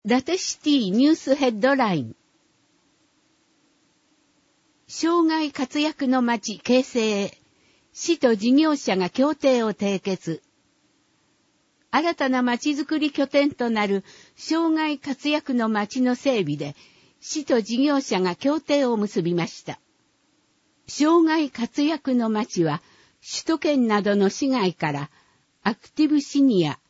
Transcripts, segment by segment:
伊達シティニュースヘッドライン。生涯活躍の街形成へ、市と事業者が協定を締結。新たな街づくり拠点となる生涯活躍の街の整備で、市と事業者が協定を結びました。生涯活躍の街は、首都圏などの市外からアクティブシニア、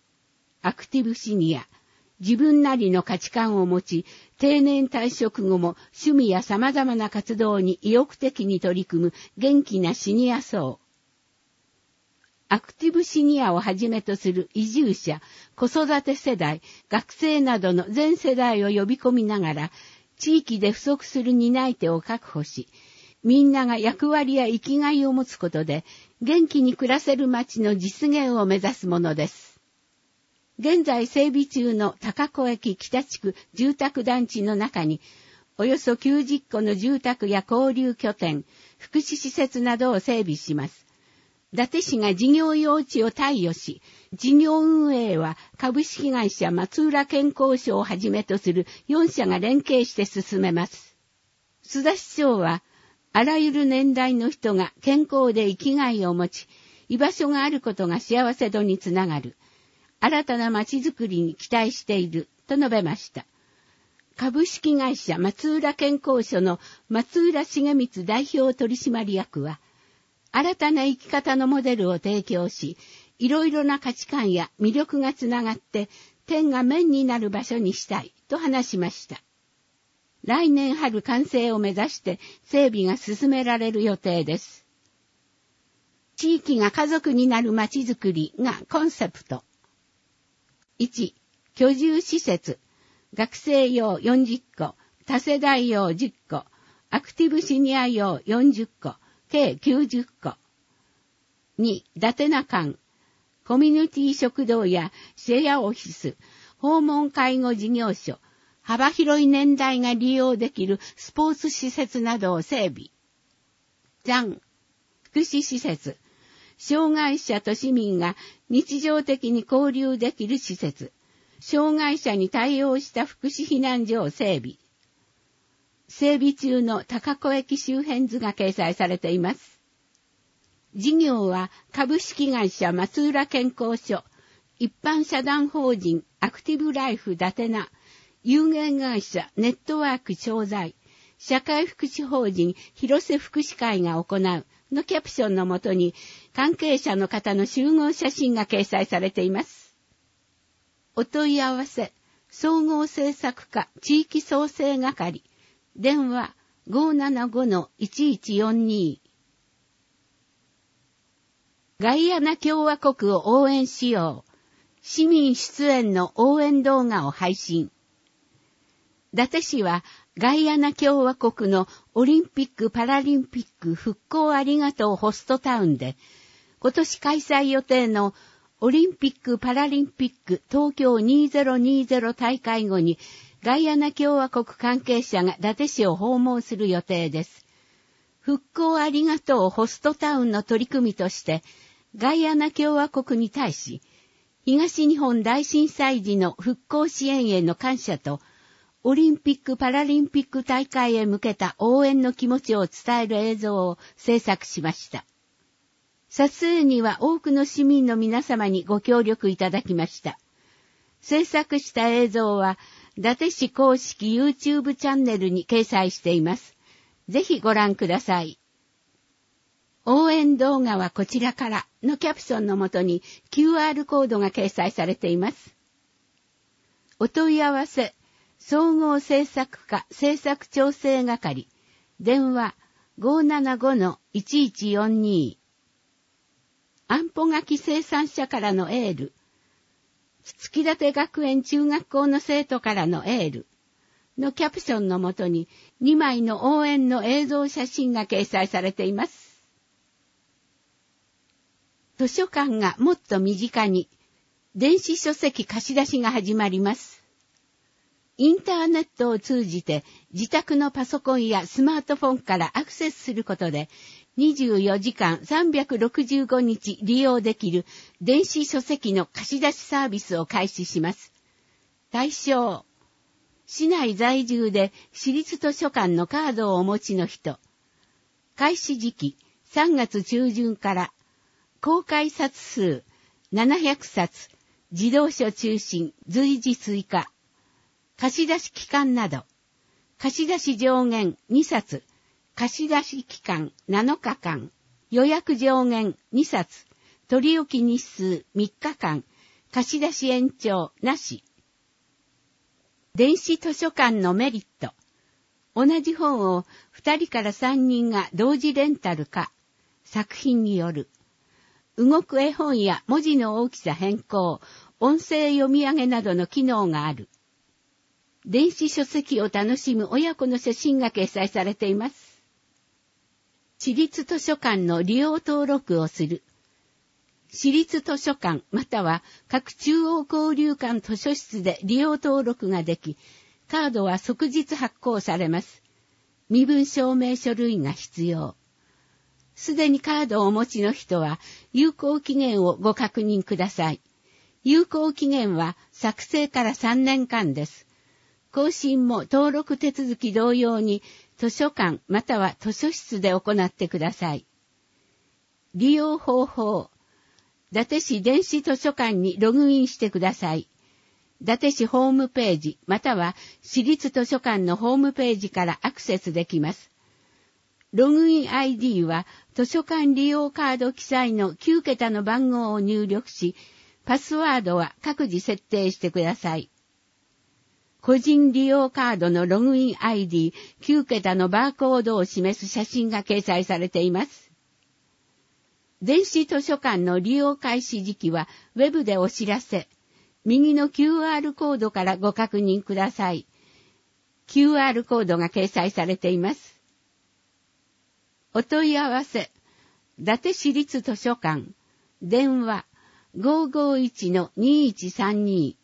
自分なりの価値観を持ち、定年退職後も趣味や様々な活動に意欲的に取り組む元気なシニア層。アクティブシニアをはじめとする移住者、子育て世代、学生などの全世代を呼び込みながら、地域で不足する担い手を確保し、みんなが役割や生きがいを持つことで、元気に暮らせる街の実現を目指すものです。現在整備中の高子駅北地区住宅団地の中に、およそ90戸の住宅や交流拠点、福祉施設などを整備します。伊達市が事業用地を貸与し、事業運営は株式会社松浦健康所をはじめとする4社が連携して進めます。須田市長は、あらゆる年代の人が健康で生きがいを持ち、居場所があることが幸せ度につながる。新たな街づくりに期待していると述べました。株式会社松浦健康所の松浦重光代表取締役は、新たな生き方のモデルを提供し、いろいろな価値観や魅力がつながって点が面になる場所にしたいと話しました。来年春完成を目指して整備が進められる予定です。地域が家族になる街づくりがコンセプト。1、居住施設、学生用40戸、多世代用10戸、アクティブシニア用40戸、計90戸。2、伊達な館、コミュニティ食堂やシェアオフィス、訪問介護事業所、幅広い年代が利用できるスポーツ施設などを整備。3、福祉施設、障害者と市民が日常的に交流できる施設、障害者に対応した福祉避難所を整備。整備中の高子駅周辺図が掲載されています。事業は株式会社松浦健康所、一般社団法人アクティブライフ伊達な、有限会社ネットワーク商材、社会福祉法人広瀬福祉会が行うのキャプションのもとに関係者の方の集合写真が掲載されています。お問い合わせ、総合政策課地域創生係、電話 575-1142。ガイアナ共和国を応援しよう。市民出演の応援動画を配信。伊達市はガイアナ共和国のオリンピック・パラリンピック復興ありがとうホストタウンで、今年開催予定のオリンピック・パラリンピック東京2020大会後に、ガイアナ共和国関係者が伊達市を訪問する予定です。復興ありがとうホストタウンの取り組みとして、ガイアナ共和国に対し、東日本大震災時の復興支援への感謝と、オリンピック・パラリンピック大会へ向けた応援の気持ちを伝える映像を制作しました。撮影には多くの市民の皆様にご協力いただきました。制作した映像は、伊達市公式 YouTube チャンネルに掲載しています。ぜひご覧ください。応援動画はこちらからのキャプションのもとに QR コードが掲載されています。お問い合わせ、総合政策課政策調整係、電話 575-1142。安保柿生産者からのエール。月立学園中学校の生徒からのエール。のキャプションのもとに2枚の応援の映像写真が掲載されています。図書館がもっと身近に、電子書籍貸し出しが始まります。インターネットを通じて自宅のパソコンやスマートフォンからアクセスすることで24時間365日利用できる電子書籍の貸し出しサービスを開始します。対象、 市内在住で市立図書館のカードをお持ちの人。開始時期3月中旬から、公開冊数700冊、児童書中心随時追加。貸出期間など、貸出上限2冊、貸出期間7日間、予約上限2冊、取り置き日数3日間、貸出延長なし。電子図書館のメリット。同じ本を2人から3人が同時レンタルか、作品による。動く絵本や文字の大きさ変更、音声読み上げなどの機能がある。電子書籍を楽しむ親子の写真が掲載されています。市立図書館の利用登録をする。市立図書館または各中央交流館図書室で利用登録ができ、カードは即日発行されます。身分証明書類が必要。すでにカードをお持ちの人は有効期限をご確認ください。有効期限は作成から3年間です。更新も登録手続き同様に図書館または図書室で行ってください。利用方法。伊達市電子図書館にログインしてください。伊達市ホームページまたは市立図書館のホームページからアクセスできます。ログイン ID は図書館利用カード記載の9桁の番号を入力し、パスワードは各自設定してください。個人利用カードのログイン ID9 桁のバーコードを示す写真が掲載されています。電子図書館の利用開始時期はウェブでお知らせ。右の QR コードからご確認ください。QR コードが掲載されています。お問い合わせ。伊達市立図書館。電話 551-2132。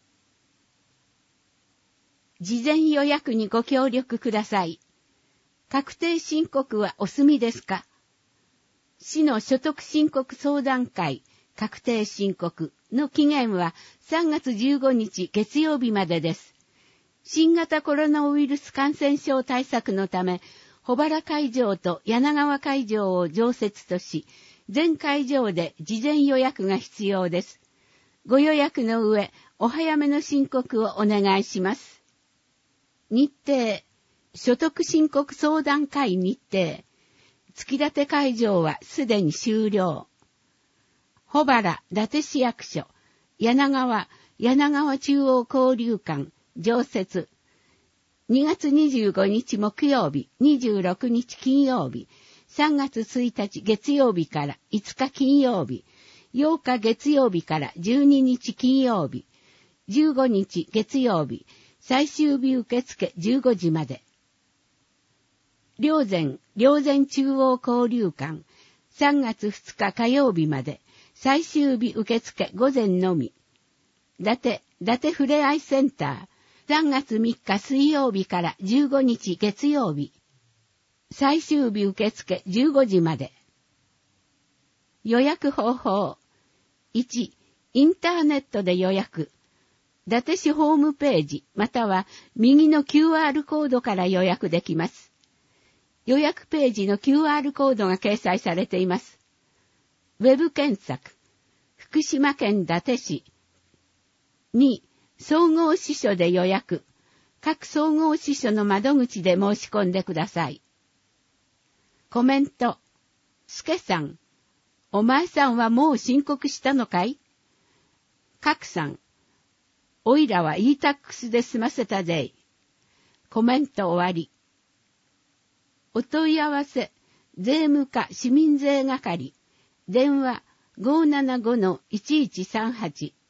事前予約にご協力ください。確定申告はお済みですか？市の所得申告相談会確定申告の期限は3月15日月曜日までです。新型コロナウイルス感染症対策のため、保原会場と柳川会場を常設とし、全会場で事前予約が必要です。ご予約の上、お早めの申告をお願いします。日程、所得申告相談会日程、月立会場はすでに終了。保原、伊達市役所、柳川中央交流館、常設。2月25日木曜日、26日金曜日、3月1日月曜日から5日金曜日、8日月曜日から12日金曜日、15日月曜日、最終日受付15時まで。霊山中央交流館、3月2日火曜日まで、最終日受付午前のみ。伊達ふれあいセンター、3月3日水曜日から15日月曜日。最終日受付15時まで。予約方法。1、インターネットで予約。伊達市ホームページまたは右の QR コードから予約できます。予約ページの QR コードが掲載されています。ウェブ検索。福島県伊達市。2、総合支所で予約。各総合支所の窓口で申し込んでください。コメント。すけさん。お前さんはもう申告したのかい？かくさん。おいらは e-tax で済ませたぜ。コメント終わり。お問い合わせ。税務課市民税係。電話 575-1138